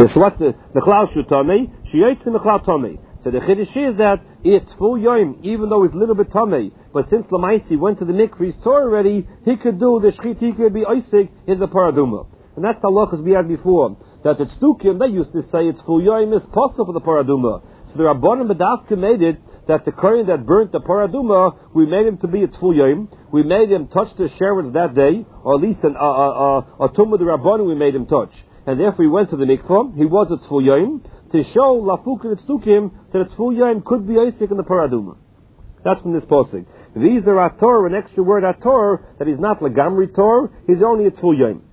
So what's the Mechlal Shutame? Shiyotze Mechlal Tame. So the Chiddush is that it's full Yom, even though it's a little bit Tame. But since Lamaisi went to the mikveh, he's Torah already, he could do the Shchit, he could be Oisig in the Paraduma. And that's the halachas we had before. That the Tzdukim, they used to say it's full Yom is possible for the Paraduma. So the Rabbanim B'dafka made it that the Kohen that burnt the Paraduma, we made him to be its full Yom. We made him touch the Sherwods that day, or at least a Tumah the Rabbanim we made him touch. And therefore he went to the mikveh, he was its full Yom, to show Lafuk and Tzdukim that its full Yom could be Isaac in the Paraduma. That's from this posting. These are Ator, an extra word Ator, that he's not Lagamri Tor, he's only its full Yom.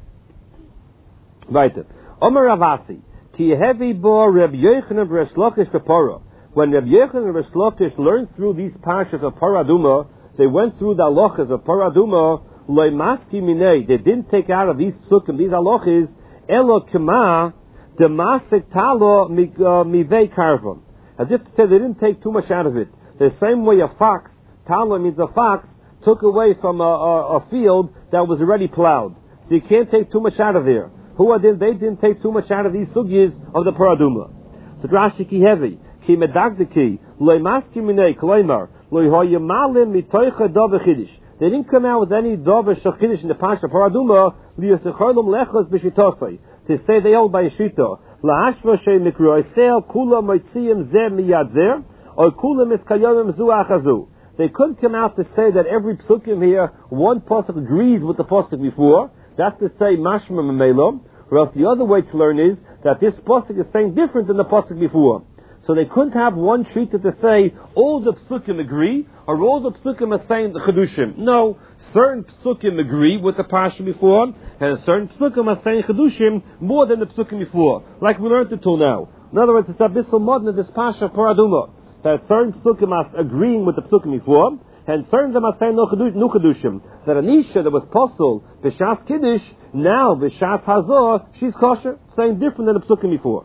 Weiter. Omer Ravasi, Ki heavy bo Reb Yochanan Resh Lakish Kapara. When Reb Yochanan and Resh Lakish learned through these parshas of Paraduma, they went through the halachas of Paraduma, Loi Maski Minei, they didn't take out of these psukim, these halachas, Elo Kema, the Masik Talo Mivei Karvam. As if to say they didn't take too much out of it. The same way a fox, Talo means a fox, took away from a field that was already plowed. So you can't take too much out of there. They didn't take too much out of these sugyas of the Paraduma. So Rashi ki heavy, ki medagdiki, loy maski minei, kloimar, loy hoyamalim mitoicha dove chidish. They didn't come out with any dove shachidish in the Pasha Paraduma, liyasecholum lechos b'shitosai, to say they hold by a shita. La'ashva shei mikro, esel kula moitziyim zeh miyad zeh, or kula miskayomim zu achazu. They couldn't come out to say that every psukim here, one pasuk agrees with the pasuk before. That's to say mashma memelo. Or else the other way to learn is that this pasuk is saying different than the pasuk before. So they couldn't have one treated to say all the psukim agree, or all the psukim are saying the chedushim. No, certain psukim agree with the parsha before, and certain psukim are saying chedushim more than the psukim before, like we learned it till now. In other words, it's a bissel modern this parsha Paraduma, that certain psukim are agreeing with the psukim before, and certain of them are saying no chedushim. That Anisha that was possible b'shas kiddush, now b'shas hazor, she's kosher, saying different than the psukim before.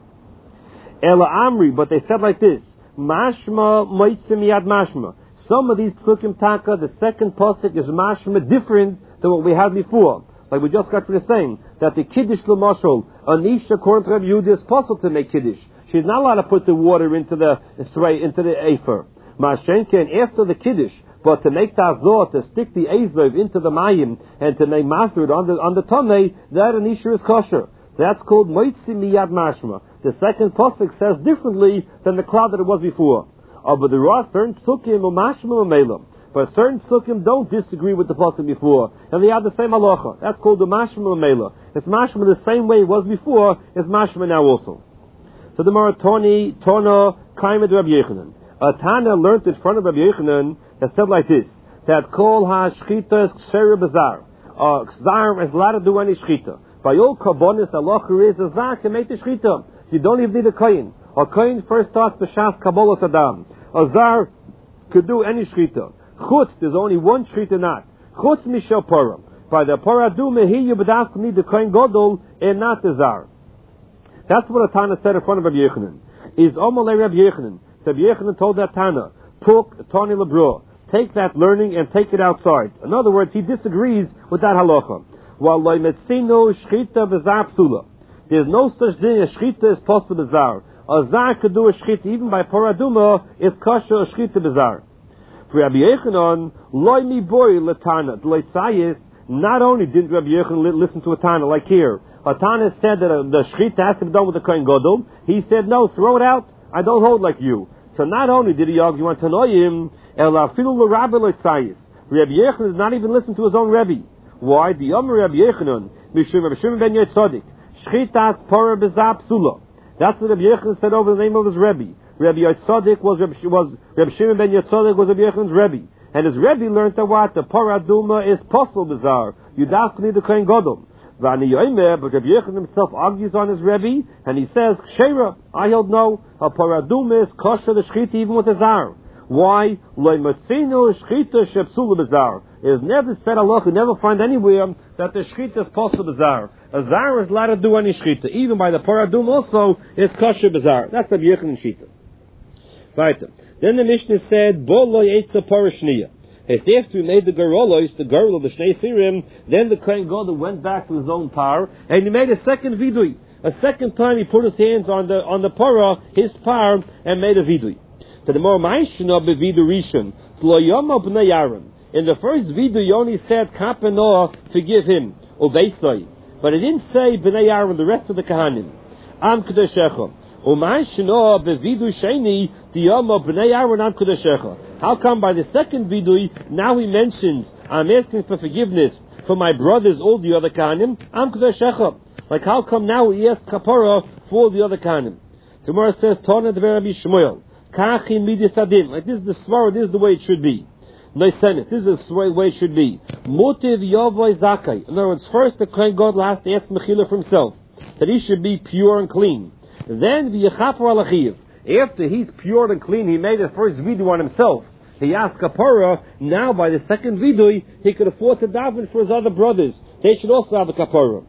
Ela Amri, but they said like this: Mashma moitzim yad mashma. Some of these psukim taka, the second pasuk is mashma different than what we had before. Like we just got finished saying that the kiddush l'mashal, Anisha according to Rabbi Yehuda is possible to make kiddush. She's not allowed to put the water into the afer. Mashenke, and after the kiddush, but to make tazor, to stick the azov into the mayim and to make master it on the tonei, that Anisha is kosher. That's called moitzi miyad mashma. The second pasuk says differently than the cloud that it was before. But there are certain psukim umashma umelam. But certain psukim don't disagree with the pasuk before, and they have the same halacha. That's called the mashma umela. It's mashma the same way it was before. It's mashma now also. So the Maratoni Tono Kaimed Rabbi Yochanan. Tana learned in front of Rabbi Yochanan that said like this: that kol ha-shchita is ksher b'zar. Zar is allowed to do any shchita. By all karbonis, the halacha is a zar can make the shchita. You don't even need a kohen. A kohen first starts b'shas kabbalah sadam. A zar could do any shchita. Chutz, there's only one shchita not. Chutz mishel param. By the paraduma, here you b'daf need the kohen gadol and not the zar. That's what a Tana said in front of Rabbi Yochanan. Is Omalei Rabbi Yochanan. So Rabbi Yochanan told that Tana, Puk Tani Lebro, take that learning and take it outside. In other words, he disagrees with that halacha. While Loi Metzino Shchita B'Zar Psula. There's no such thing as Shchita is possible B'Zar. A Zar could do a Shchita even by Paraduma, it's kosher a Shchita B'Zar. For Rabbi Yochanan, Loi Mi Boy Latana, L'Leitzayis, not only did Rabbi Yochanan listen to a Tana like here, a Tana said that the Shchita has to be done with the Kohen Gadol. He said, no, throw it out. I don't hold like you. So not only did he argue on Tanoim, Elafilu l'Rabbi L'Tzayis. Rabbi Yochanan did not even listen to his own Rebbe. Why? The Omer Rabbi Yochanan, Mishum Rabbi Shimon ben Yetzodik, Shchitas Pora B'Zah Psula. That's what Rabbi Yochanan said over the name of his Rebbe. Rabbi Yetzodik was Rabbi Shimon ben Yetzodik was Rabbi Yochanan's Rebbe. And his Rebbe learned that what? The Paraduma is possible B'Zar. You don't need the Kohen Gadol. But Rabbi Yochanan himself argues on his Rebbe, and he says, Kshera, I held no, a paradum is kosher the shchita even with a zar. Why? Loi motzino shchita shepsula b'zar. It is never said Allah, you never find anywhere that the shchita is possible b'zar. A zar is allowed to do any shchita. Even by the paradum also is kosher b'zar. That's Rabbi Yochanan shita. Right. Then the Mishnah said, Bo lo yetza parashniya. After he made the Garolos, the Garol of the Shnei Sirim, then the Kohen Gadol went back to his own power, and he made a second vidui. A second time he put his hands on the parah, his par, and made a vidui. So the more ma'ishna bevidu rishon, lo yomo b'nei Aaron. In the first vidui, you only said kapanoah, forgive him, uveisai. But it didn't say b'nei Aaron, the rest of the kahanim. Am kadeshecha. U'ma'ishna bevidu sheni, diyomo b'nei Aaron am kadeshecha. How come by the second vidui, now he mentions, I'm asking for forgiveness for my brothers, all the other kahanim, am kadeshecha. Like how come now he asks kapara for the other kahanim? Gemara says, Tana d'ver Rabbi Shmuel. Like this is the svara, this is the way it should be. This is the way it should be. Motiv yavoy zakai. In other words, first the Kohen Gadol has to ask mechila for himself, that he should be pure and clean. Then v'yechaper alachiv. After he's pure and clean, he made the first vidui on himself. He asked kapara. Now by the second vidui, he could afford to daven for his other brothers. They should also have a kapara.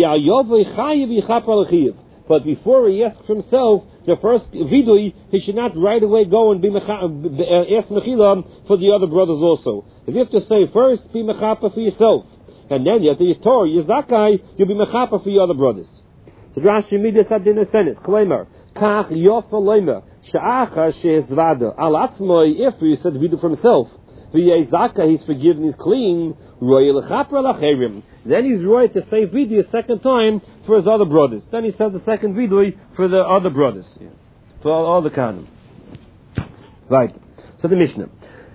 But before he asks himself, the first vidui, he should not right away go and ask mechila for the other brothers also. If you have to say first, be mechapa for yourself, and then you have to Torah, Yezakai, you'll be mechapa for your other brothers. So Rashi Midas Adin Senes, Klemer, Kach Yofa Leimer, Sha'acha Shehzvada, Al Atzmoi, if he said vidui for himself, V'yezaka, he's forgiven, he's clean, Royal Chapra Lacherim. Then he's right to say vidui a second time for his other brothers. Then he says the second vidui for the other brothers. Yeah. For all the kahanim. Right. So the Mishnah.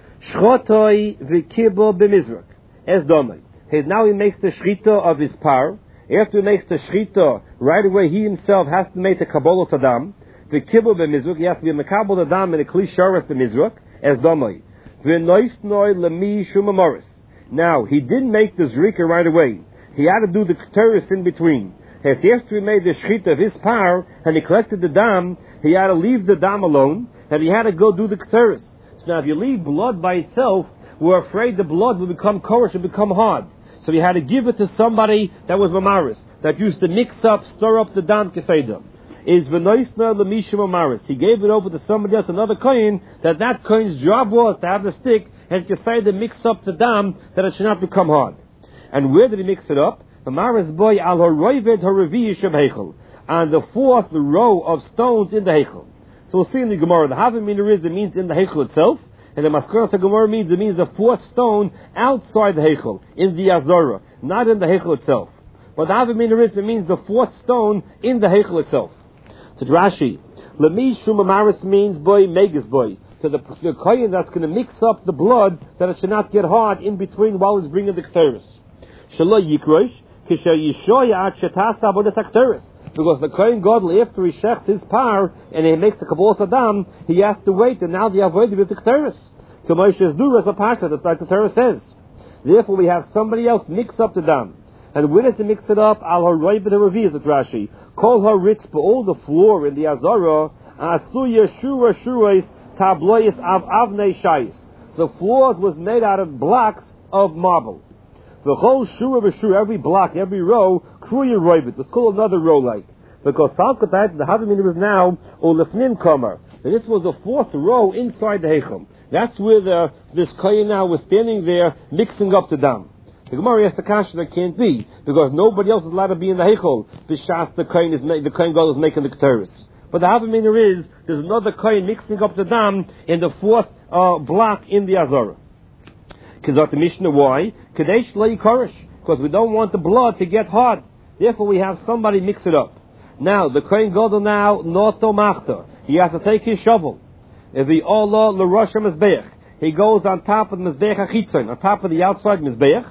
Shchotoi v'kibo b'mizrak. Es domai. Now he makes the shchita of his par. After he makes the shchita, right away he himself has to make the kabbalah sadam. V'kibo b'mizrak. He has to be mekabel sadam in a kli sharas b'mizrak. Es domai. V'noisnoi lemi shumamoris. Now, he didn't make the zrika right away. He had to do the keteris in between. As after he made the shchita of his par, and he collected the dam, he had to leave the dam alone, and he had to go do the keteris. So now if you leave blood by itself, we're afraid the blood will become korish and become hard. So he had to give it to somebody that was mamaris, that used to mix up, stir up the dam keseda. Is v'noisna l'misha mamaris. He gave it over to somebody else, another kohen, that kohen's job was to have the stick and keseda mix up the dam, that it should not become hard. And where did he mix it up? Mamaris boy al horoived haravi yishem heichel, on the fourth row of stones in the heichel. So we'll see in the Gemara, the havimina is, it means in the heichel itself, and the Maskoros Gemara means the fourth stone outside the heichel, in the Azara, not in the heichel itself. But the havimina is, it means the fourth stone in the heichel itself. So Rashi, Lemi Shumamaris means boy, megas boy. To the kohen that's going to mix up the blood, that it should not get hard in between while he's bringing the keteris. Shelo yikrosh, kisher yishoya at shetasa abodas hakteris. Because the kohen gadol, after he shechs his par and he makes the kabbalah sadam, he has to wait, and now the avodah with the keteris. K'moshes duras a pasha, that's like the Torah says. Therefore, we have somebody else mix up the dam. And where does he mix it up? Al haroy b'deravi is it Rashi. Kol haritz all the floor in the Azara, asuya shura shurais tablois av avnei shayis. The floors was made out of blocks of marble. The whole shura b'shura, every block, every row, kruya roivit. Let's call another row like. Because Salkatat, the Havamina is now Olefnim Kamar. And this was the fourth row inside the Heichel. That's where this kohen now was standing there mixing up the dam. The Gemara asks the kasha that can't be, because nobody else is allowed to be in the Heichel. B'shas the kohen gadol is making the keteris. But the Havamina is, there's another kohen mixing up the dam in the fourth block in the Azara. Because the Mishnah, why? Kadesh lei korish. Because we don't want the blood to get hard. Therefore we have somebody mix it up. Now, the kohen gadol now, noto machta. He has to take his shovel. If he Allah l'rosh mizbeach, he goes on top of the mizbeach achitzon, on top of the outside mizbeach,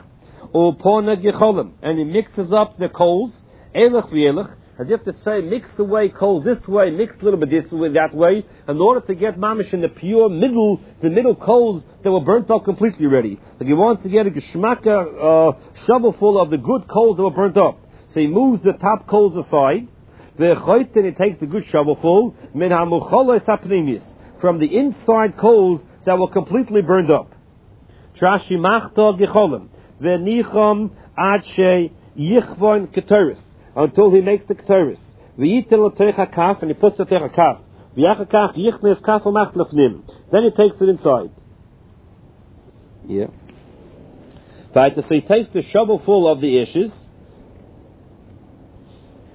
upona gecholim, and he mixes up the coals, elech v'elech, as if to say, mix away coal this way, mix a little bit this way, that way, in order to get mamish in the pure middle, the middle coals that were burnt up completely ready. Like he wants to get a geshmaka shovel full of the good coals that were burnt up. So he moves the top coals aside, and he takes the good shovelful from the inside coals that were completely burned up. Until he makes the keteris. And he puts the techakaf. Then he takes it inside. Yeah. So he takes the shovelful of the ashes.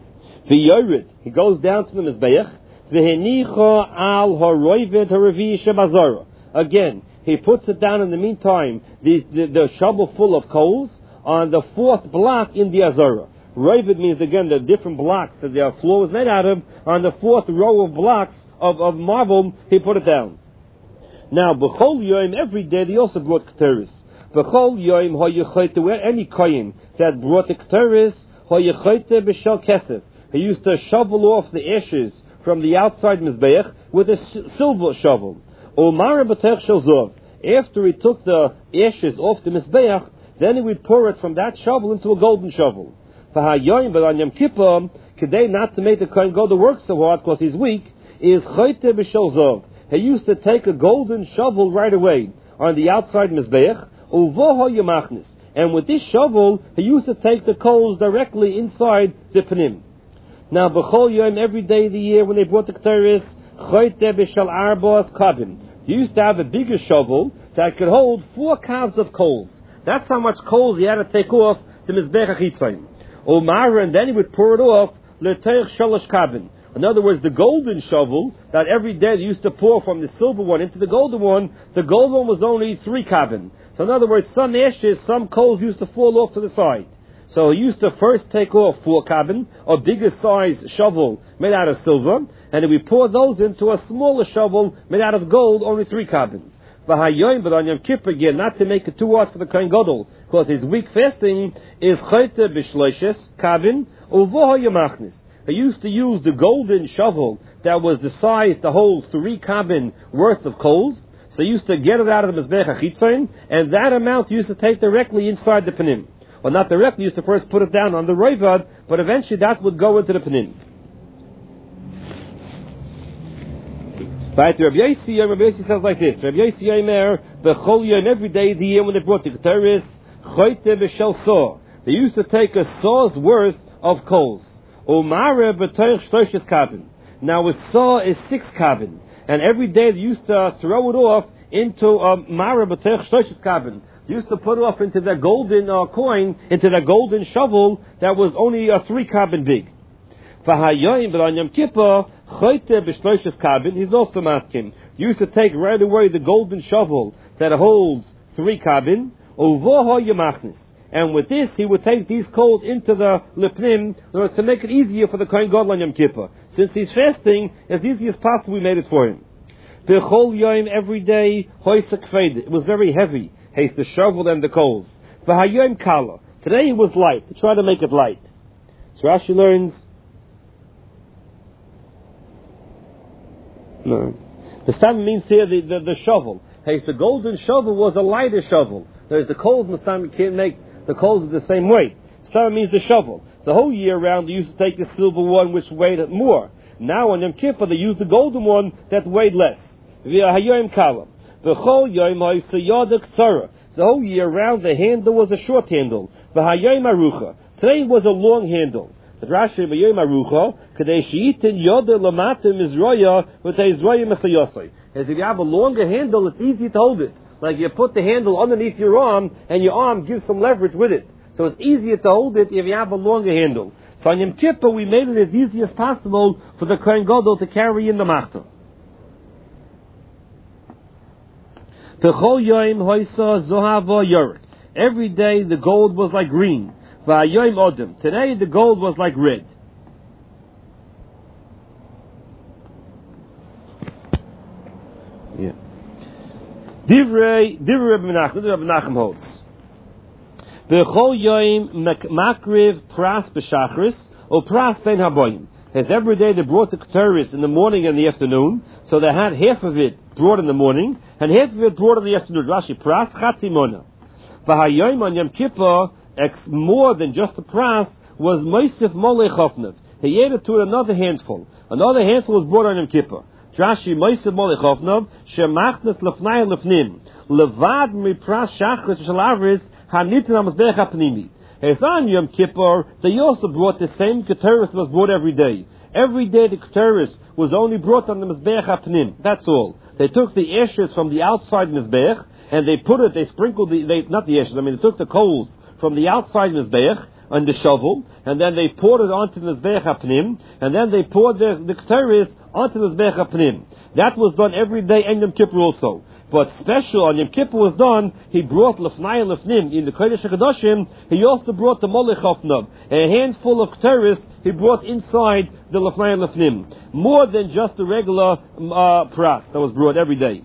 V'yorid, he goes down to the Mizbeach. V'henicha al ha'roivet ha'revi shebazara. Again, he puts it down in the meantime, the shovel full of coals on the fourth block in the Azara. Roivet means, again, the different blocks that the floor was made out of. On the fourth row of blocks of marble, he put it down. Now, b'chol yoim, every day, they also brought Keteris. B'chol yoim ha'yechoyte, where any kohen that brought the Keteris, ha'yechoyte b'shel kesef. He used to shovel off the ashes from the outside Mizbeach with a silver shovel. Omar b'tech shel zov. After he took the ashes off the Mizbeach, then he would pour it from that shovel into a golden shovel. V'hayoyim, but on Yom Kippur, kedei not to make the kohen go to work so hard because he's weak, is choyte b'shel zov. He used to take a golden shovel right away on the outside Mizbeach, uvoho yamachnis. And with this shovel, he used to take the coals directly inside the panim. Now, b'chol yom, every day of the year when they brought the Keteris, choyte b'shel arbos kabin. They used to have a bigger shovel that could hold 4 calves of coals. That's how much coals he had to take off the Mizbeach HaChitzon. Omar, and then he would pour it off, l'teich shalosh kabin. In other words, the golden shovel that every day they used to pour from the silver one into the golden one was only 3 kabin. So in other words, some ashes, some coals used to fall off to the side. So he used to first take off 4 kabin, a bigger size shovel made out of silver, and then we pour those into a smaller shovel made out of gold, only 3 kabin. But on Yom Kippur, again, not to make it too hard for the Kohen Gadol, because his week fasting is choyte b'shloishes kabin uvoho yamachnis. He used to use the golden shovel that was the size to hold 3 kabin worth of coals. So he used to get it out of the Mizbeach HaChitzon, and that amount he used to take directly inside the panim. Well, not directly, he used to first put it down on the roivad, but eventually that would go into the panim. Right, Rabbi Yossi says like this. Rabbi Yossi Yomer, b'chol yom, every day of the year when they brought the Keteris, choyte b'shel saw. They used to take a saw's worth of coals. Umare b'toich shloishes kabin. Now a saw is 6 kabin, and every day they used to throw it off into a mara b'toich shloishes kabin. They used to put it off into that golden coin, into that golden shovel that was only 3 kabin big. V'hayoyim, but on Yom Kippur, choyte b'shloishes kabin, he's also masking. He used to take right away the golden shovel that holds 3 kabin, uvoho yamachnis. And with this, he would take these coals into the lepnim, in order to make it easier for the Kohen Gadol on Yom Kippur. Since he's fasting, as easy as possible, we made it for him. B'chol yom, every day, hoisak fed. It was very heavy. He's the shovel and the coals. V'hayoyim kala. Today it was light, to try to make it light. So Rashi learns. No. The stam means here the shovel. He's the golden shovel was a lighter shovel. There's the coals, the stam can't make the coals are the same weight. Stam means the shovel. The whole year round they used to take the silver one which weighed more. Now on Yom Kippur they used the golden one that weighed less. V'hayoyim kala. V'chol yom ha'isayada k'tzara. The whole year round the handle was a short handle. V'hayoyim arucha. Today it was a long handle. But Rashi b'yoyim arucha kadei she'itin yoda lamatim izroya v'teizroya mesayosai. As if you have a longer handle, it's easy to hold it. Like you put the handle underneath your arm, and your arm gives some leverage with it. So it's easier to hold it if you have a longer handle. So on Yom Kippur, we made it as easy as possible for the Kohen Gadol to carry in the machzor. Every day the gold was like green. Today the gold was like red. Yeah. Divrei Rabbi Menachem holds. B'chol yoim makriv pras b'shachris or pras ben haboyim. As every day they brought the Keteris in the morning and the afternoon, so they had half of it brought in the morning and half of it brought in the afternoon. Rashi pras chatzimona. V'hayoim on Yom Kippur, more than just the pras was moisif molei chofnev. He added to it another handful. Another handful was brought on Yom Kippur. Rashi moisif molei chofnev shemachnes lefnai lefnim levad mipras shachris shalavris hanitin hamazbech hapnimi. As on Yom Kippur, they also brought the same Keteris that was brought every day. Every day the Keteris was only brought on the Mizbeach HaPnim. That's all. They took the ashes from the outside Mizbeach, and they sprinkled they took the coals from the outside Mizbeach, on the shovel, and then they poured it onto the Mizbeach HaPnim, and then they poured the Ketores onto the Mizbeach HaPnim. That was done every day in Yom Kippur also. But special on Yom Kippur was done, he brought Lefnai and Lefnim in the Kodesh HaKadoshim, he also brought the Molech Hofnav, a handful of Ketores he brought inside the Lefnai and Lefnim. More than just the regular pras that was brought every day.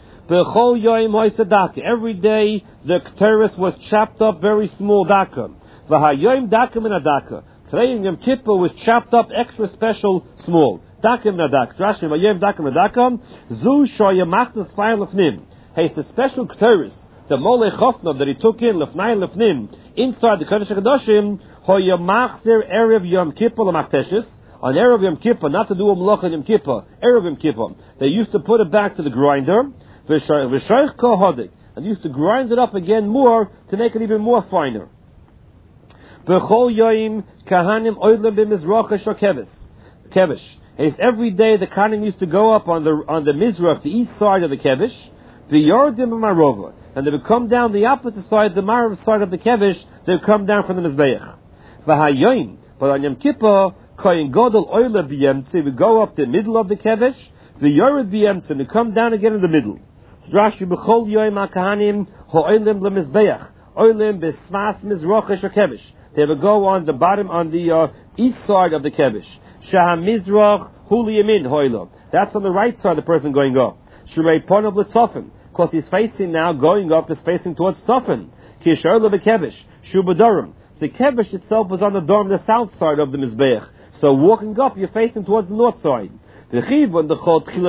Every day the Ketores was chopped up very small daka. V'hayoim daka min adaka. Today in Yom Kippur was chopped up extra special small. Daka min adaka. Rashi v'hayoim daka min adaka. Zu shoyamachtas fire lefnim. Hey, it's the special Ketores, the Molech Hofnav that he took in lefnai lefnim inside the Kodesh HaKadoshim. Hoyamachzer erev Yom Kippur l'machteshes. On erev Yom Kippur, not to do a malach on Yom Kippur. Erev Yom Kippur, they used to put it back to the grinder. V'shoich kol hodik, and used to grind it up again more to make it even more finer. B'chol yoyim kahanim oidlem b'mizrach kevish. It's every day the kahanim used to go up on the mizrach, the east side of the kevish, v'yordim b'marova, and they would come down the opposite side, the marav side of the kevish. They would come down from the mizbeach. V'hayoyim, but on Yom Kippur, koyin godol oile b'yemtzi, would go up the middle of the kevish, v'yored b'yemtzi, and they come down again in the middle. Rashi b'chol yoyim hakahanim ho'olim lemizbeach olim b'smas mizrochesh kevish. They would go on the bottom, on the east side of the kevish. Shaham mizrach huli yamin ho'olim. That's on the right side of the person going up. Shurei ponav l'tzofim, because he's facing now going up, is facing towards tzofim. Kishar lebekevish shubadorim. The kevish itself was on the dorm, the south side of the mizbeach. So walking up, you're facing towards the north side. Every time you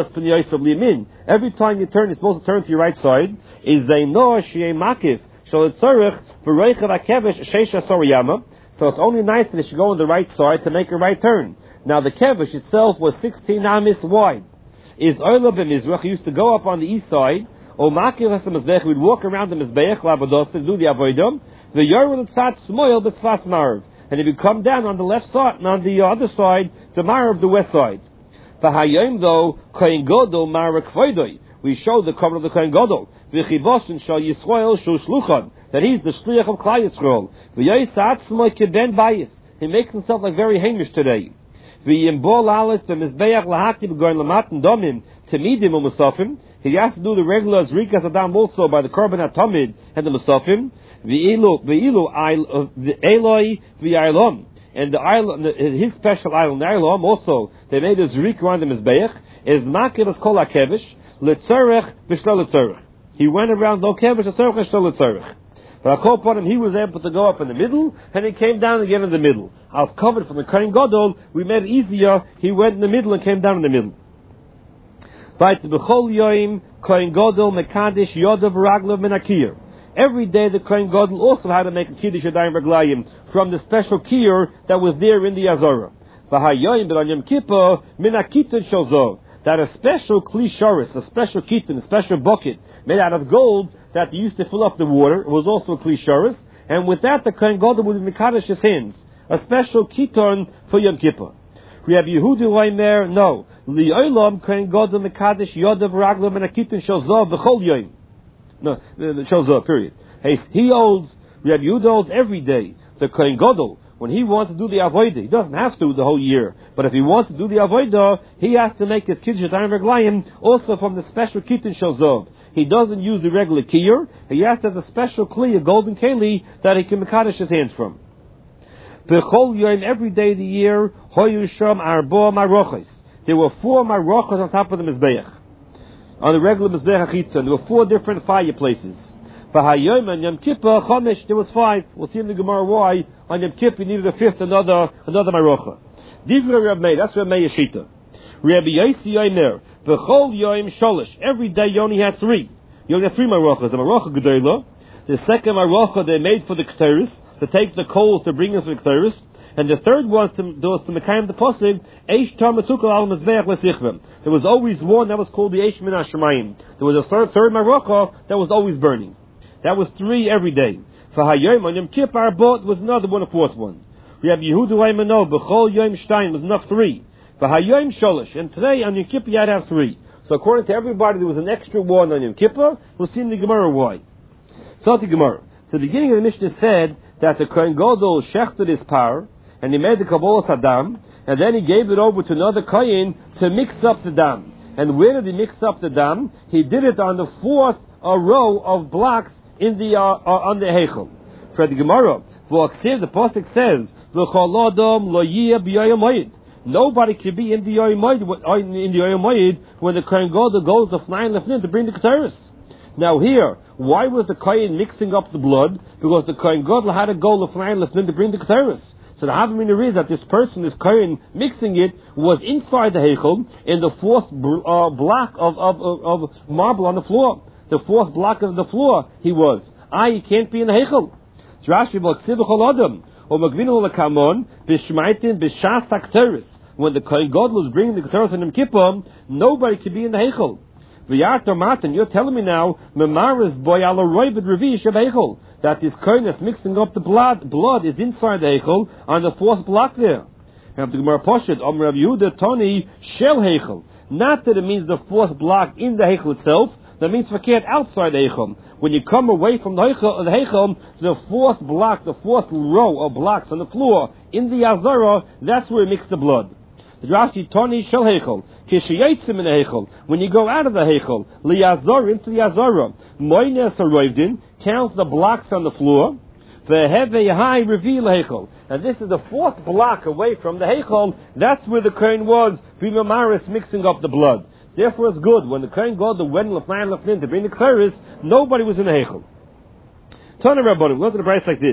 turn, you're supposed to turn to your right side. Is they know makif so it's only nice that it should go on the right side to make a right turn. Now the kevish itself was 16 amis wide. Is Oila b'mizrach used to go up on the east side. O makif has the mizbech, we'd walk around the mizbech labados to do the avodah. The yorul tzat smoil b'tzfas marv, and if you come down on the left side, on the other side, the marv, the west side. V'hayoim though, Kohen Gadol Marak Kvoidoi. We show the cover of the Kohen Gadol. V'chivosin shal Yisrael shul shluchan. That he's the shliach of Klal Yisrael. V'yoyis atzmoi keben bayis. He makes himself like very Hamish today. V'yimbol alis b'mizbeach lahakti b'goyin lamatin domim temidim u'musafim. He has to do the regular zrikas adam also by the korban atomid and the musafim. V'ilu Eloi v'yayilom. And the island, his special island, the island also, they made a zrik around the mizbeach, is makiv as kol hakevish, letzerech v'shlo letzerech. He went around lo kevish letzerech v'shlo letzerech. But I called upon him, he was able to go up in the middle, and he came down again in the middle. I was covered from the Kohen Gadol, we made it easier, he went in the middle and came down in the middle. Vayt b'chol yoim, Kohen Gadol mekadesh yodav raglav menakir. Every day the Kohen Gadol also had to make a kiddush yadayim raglayim from the special kiyur that was there in the Azorah. V'hayoyim, but on Yom Kippur, min hakitin shozov, that a special kli shoris, a special kitin, a special bucket made out of gold that they used to fill up the water, it was also a kli shoris, and with that the Kohen Gadol would mekadesh his hands, a special kiton for Yom Kippur. Rabbi Yehuda Reimer, no, li'olam Kohen Gadol mekadesh yodav raglav min hakitin shozov b'chol yoyim. No, it shows up, period. He holds, Rabbi Yehuda holds every day. The Kohen Gadol, when he wants to do the avodah, he doesn't have to the whole year. But if he wants to do the avodah, he has to make his kiddush yadayim reglayim also from the special kitin shozov. He doesn't use the regular kiyur. He has to have a special kli, a golden keli, that he can mekadesh his hands from. B'chol yom, every day of the year, hoyu sham arba maroches. There were 4 maroches on top of the mizbeach. On the regular Mizbeach HaChitzon, there were 4 different fireplaces. V'hayoyim on Yom Kippur, Chomesh, there was 5. We'll see in the Gemara why. On Yom Kippur, you needed a 5th, another Marocha. Divrei Reb Meir, that's Reb Meir Shita. Rabbi Yossi Yomer, B'chol Yoim Sholish. Every day you only had 3. You only had 3 Marochas. The Marocha Gedolah, the second Marocha they made for the Ketores, to take the coals to bring us to the Ketores. And the third was to Mekayim the Posig, Eish Tamatukal al Mizbeach Lesichvim. There was always one that was called the Eish Min HaShemayim. There was a third Marocha that was always burning. That was 3 every day. For Hayyim on Yom Kippur Bot was another one, a 4th one. We have Yehuda Waimano, B'chol Yom Shtein was enough 3. For Hayyim Sholish, and today on Yom Kippur you had to have 3. So according to everybody there was an extra one on Yom Kippur. We'll see in the Gemara why. So the Gemara. So the beginning of the Mishnah said that the Kohen Gadol shechted his par, and he made the Kabbalah Saddam, and then he gave it over to another Kohen to mix up the dam. And where did he mix up the dam? He did it on the fourth row of blocks in the on the Heichel. For the Gemara, the Pasuk says, nobody can be in the Yom Moed when the Kohen Gadol goes to flying lefnim to bring the Ketores. Now here, why was the Kohen mixing up the blood? Because the Kohen Gadol had to go to flying lefnim to bring the Ketores. So the Havamina is that this Kohen mixing it, was inside the Heichel in the fourth block of marble on the floor. The fourth block of the floor he was. He can't be in the Heichel. When the Kohen Gadol was bringing the Ketores on Yom Kippur, nobody could be in the Heichel. You're telling me now, that this Kohen that's mixing up the blood is inside the Heichel on the fourth block there. And the Gemara Poshet, Rav Yehuda Toni Shel Heichel. Not that it means the fourth block in the Heichel itself. That means verkehrt outside the Heichel. When you come away from the Heichel, the fourth block, the fourth row of blocks on the floor in the Azara, that's where you mix the blood. The Rashi Toni Shel Heichel. Kishayitzim in the Heichel. When you go out of the Heichel, liyazor into the Azara, moines arrived count the blocks on the floor. Veheve high reveal Heichel. And this is the fourth block away from the Heichel. That's where the Kohen was. Vimamaris mixing up the blood. Therefore, it's good when the Kohen Gadol went lefnin to bring the Ketores. Nobody was in the Heichel. Tana Rabbanim, look at the price like this.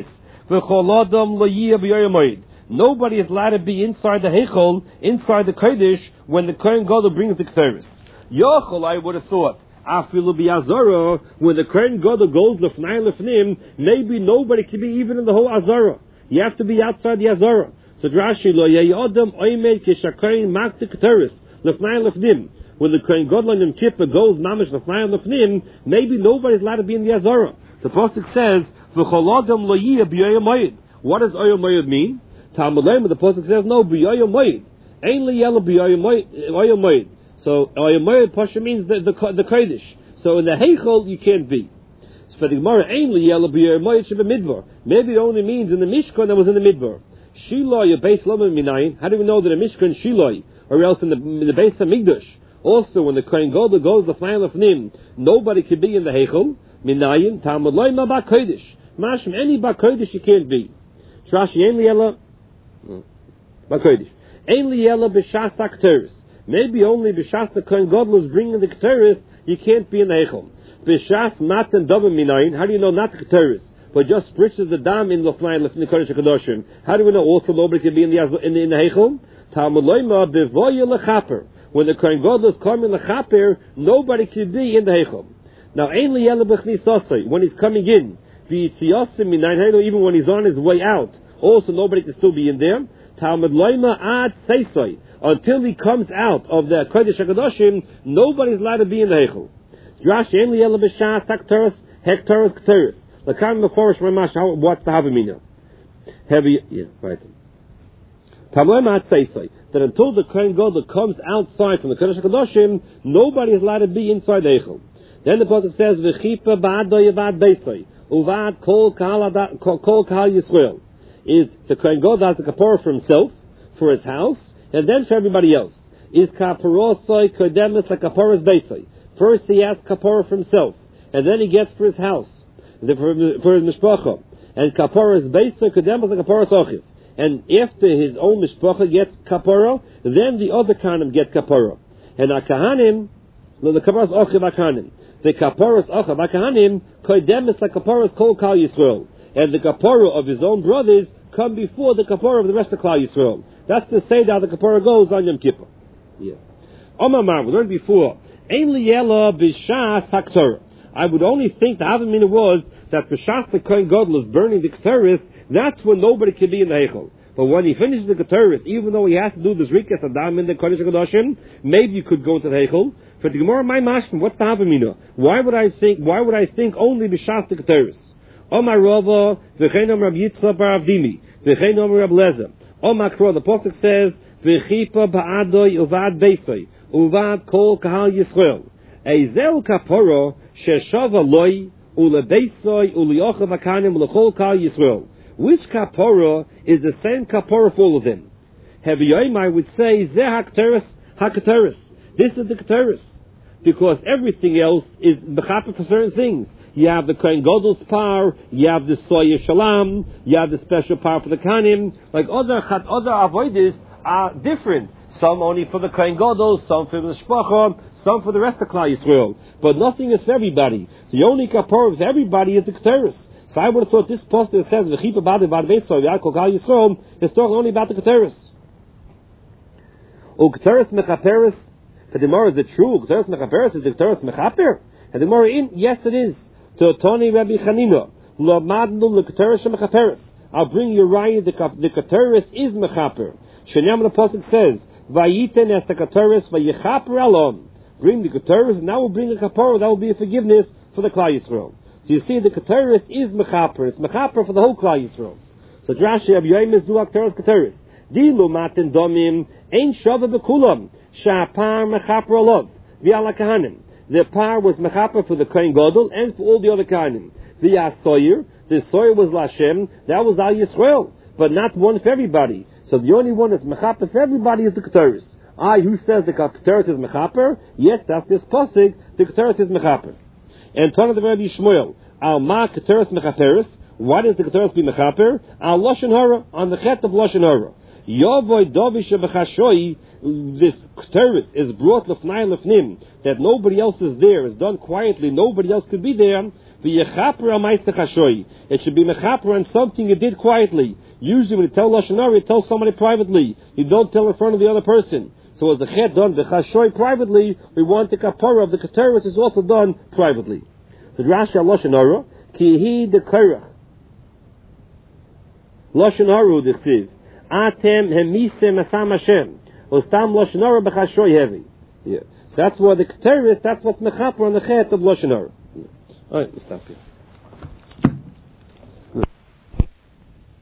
Nobody is allowed to be inside the Heichel, inside the Kodesh, when the Kohen Gadol brings the Ketores. Yochel, I would have thought, afilu bi'azara, when the Kohen Gadol goes lefnim, maybe nobody can be even in the whole Azara. You have to be outside the Azara. So Rashi lo yeyadam oimed kishakayin mak the Ketores lefnim. When the Kohen Gadol on Yom Kippur goes mamish lefnim, maybe nobody's allowed to be in the Azara. The Pasuk says v'choladam lo yiyah b'yoyim moed. What does Oyom Moed mean? Talmud Lema, the Pasuk says, no, b'yoyim moed. Ein liyela b'yoyim moed. So, Oyom Moed Pasha means the Kodesh. So, in the Heichel, you can't be. So, for the Gemara, Ein liyela b'yoyim moed sheba midbar. Maybe it only means in the Mishkan that was in the Midbar. Shiloh, your base lama minayin. How do we know that a Mishkan Shiloh, or else in the base of Migdash? Also, when the Kohen Gadol goes the flying lefnim, nobody can be in the Heichel. Minayin, Talmud Lema ba Kodesh. Mashim, any ba Kodesh you can't be. Trashi, Ein liyela ba Kodesh. Ein liyela b'shas Ketores. Maybe only b'shas the Kohen Gadol is bringing the Ketores, you can't be in the Heichel. B'shas matan davam minayin. How do you know not the Ketores, but just spritches the dam in the Kodesh HaKadoshim? How do we know also nobody can be in the Heichel? Talmud Lema b'voye lechaper. When the Kohen Gadol is coming lechaper, nobody can be in the Heichel. Now, ein liyela b'chnisasei, when he's coming in, v'yitziyasim minayin, even when he's on his way out, also nobody can still be in there. Talmud Lema ad seisei. Until he comes out of the Kodesh HaKadoshim, nobody's allowed to be in the Heichel. Drash ein liyela b'shas haktoros Ketores. L'kam meforish mamash. What's the Havamina? Heavy, yeah, right. Talmud Lema ad seisei. That until the Kohen Gadol comes outside from the Kodesh HaKadoshim, nobody is allowed to be inside the Heichel. Then the Pasuk says, "V'chipa ba'adoy yavad beisay uvad kol kahal Yisrael." Is the Kohen Gadol has a kapara for himself, for his house, and then for everybody else. Is kaparosoi kodemis like kaparas beisay. First he has kapara for himself, and then he gets for his house, for his mishpacha. And kaparas beisay kodemis like kaparas ochiv. And after his own mishpacha gets kapara, then the other kahanim get kapara. And akahanim, the kaparas ochiv akahanim. The kaparas ochiv akahanim kodemis like kaparas kol kal Yisrael. And the kapara of his own brothers come before the kapara of the rest of Klal Yisrael. That's the say how the kapara goes on Yom Kippur. Yeah. Omar Mar, we learned before. Ein liyela b'shas haktorah. I would only think the Havamina was that b'shas the Kohen Gadol is burning the Ketores. That's when nobody can be in the Heichel. But when he finishes the Ketores, even though he has to do the Zrikas Adam in the Kodesh HaKadoshim, maybe you could go into the Heichel. For the Gemara, my mashkin, what's the Havamina? Why would I think only b'shas the Ketores? Omar Rava, v'chein Omar Rabbi Yitzchak bar Avdimi, v'chein Omar Rabbi Lezer. Omar Kro, the Pasuk says, v'chipa ba'adoy uvad beisay, uvad kol kahal Yisrael. Eizel kaporo sheshava loy ulebeisay uliochav akanim ulechol kahal Yisrael. Which kapara is the same kapara for all of them? I would say Zeh HaKeteris. This is the Keteris. Because everything else is mechaper for certain things. You have the Kohen Gadol's power, you have the Soya Shalom, you have the special power for the Kanim. Like other avoiders are different. Some only for the Kohen Gadol, some for the Shpacha, some for the rest of Klal Yisrael. But nothing is for everybody. The only kapara of everybody is the Keteris. So I would have thought this post that says V'chipa b'ad v'adveiso v'yakol Klal Yisrael is talking only about the Keteris. Keteris mechaperis. For the Gemara, is it true? Keteris mechaperis is the Keteris mechaper? And the Gemara yes it is. To Toni Rabbi Chanina, lo madnu le Keteris mechaperis. I'll bring you right. The Keteris is mechaper. Shenyam the pasuk says, "Vayiten es the Keteris vayichaper alon." Bring the Keteris, and now we'll bring a kapara. That will be a forgiveness for the Klal Yisrael. So you see, the Keteris is mechaper. It's mechaper for the whole Klal Yisrael. So Drashi Rabbi Yoim is duak Keteris. Dilu maten domim ein shava bekulam shapar mechaper alov v'ala kahanim. The par was mechaper for the Kohen Gadol and for all the other kahanim. The soyer was Lashem. That was Al Yisrael, but not one for everybody. So the only one that's mechaper for everybody is the Keteris. Who says the Keteris is mechaper? Yes, that's this pasuk. The Keteris is mechaper. And Tana the Rabbi Shmuel, Al ma Keteris mechaperis. Why does the Keteris be mechaper? Al Lashon Hara, on the chet of Lashon Hara. Yovoy Dovish b'chashoi. This Keteris is brought lefnai lefnim, that nobody else is there. It's done quietly. Nobody else could be there. V'yechaper amaisa chashoi. It should be mechaper on something you did quietly. Usually, when you tell Lashon Hara, you tell somebody privately. You don't tell in front of the other person. So, as the chet done the chashoi privately, we want the kapara of the Keteris is also done privately. So, Rashi Lashon Hara ki hi de kerach Lashon Hara d'chsiv atem hemisem asam Hashem. Ostam Lashon Hara b'chashoi heavy. Yeah. So that's why the Keteris, that's what's mechaper on the chet of Lashon Hara. All right, we'll stop here.